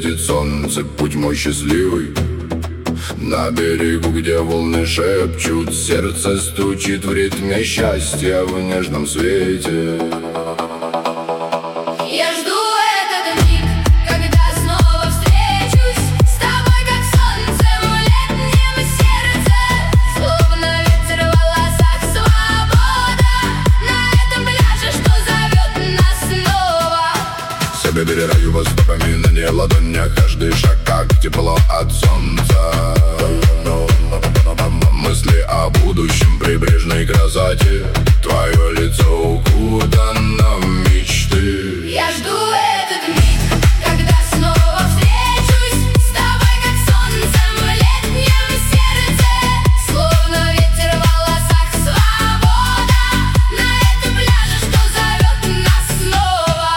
светит солнце, путь мой счастливый. На берегу, где волны шепчут, сердце стучит в ритме счастья в нежном свете. Я жду этот миг, когда снова встречусь с тобой, как солнцем в летнем сердце. Словно ветер в волосах, свобода на этом пляже, что зовет нас снова. Себе перераю воспоминания в ладонях, каждый шаг как тепло от солнца. Мысли о будущем, прибрежной красоте, твое лицо укутано в мечты. Я жду этот миг, когда снова встречусь с тобой, как солнцем в летнем сердце. Словно ветер в волосах, свобода на этом пляже, что зовет нас снова.